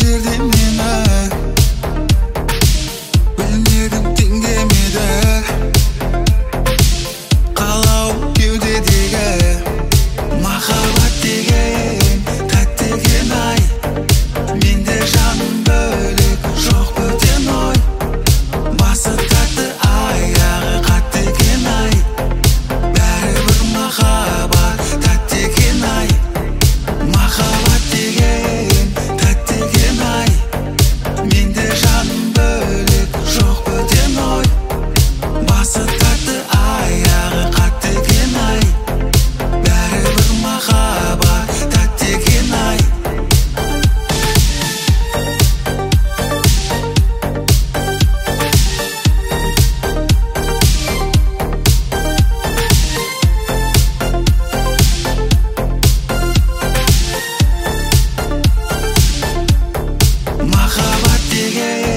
жерде мені білмедім теңдемеді қалау кеудедегі махаббат деген тәтті екен ай менде жаным бөлек жоқ бөтен ой басы тәтті аяғы қатты екен ай бәрібір махаббат тәтті екен ай махаббат деген тәтті екен ай менде жаным бөлек жоқ бөтен ой басы тәтті аяғы қатты екен ай бәрібір махаббат тәтті екен ай махаббат деген